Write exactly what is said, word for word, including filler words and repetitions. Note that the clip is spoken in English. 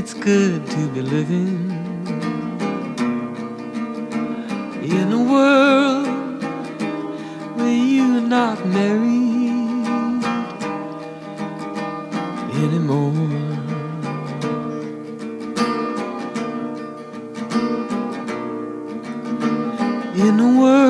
it's good to be living in a world where you're not married anymore. In a world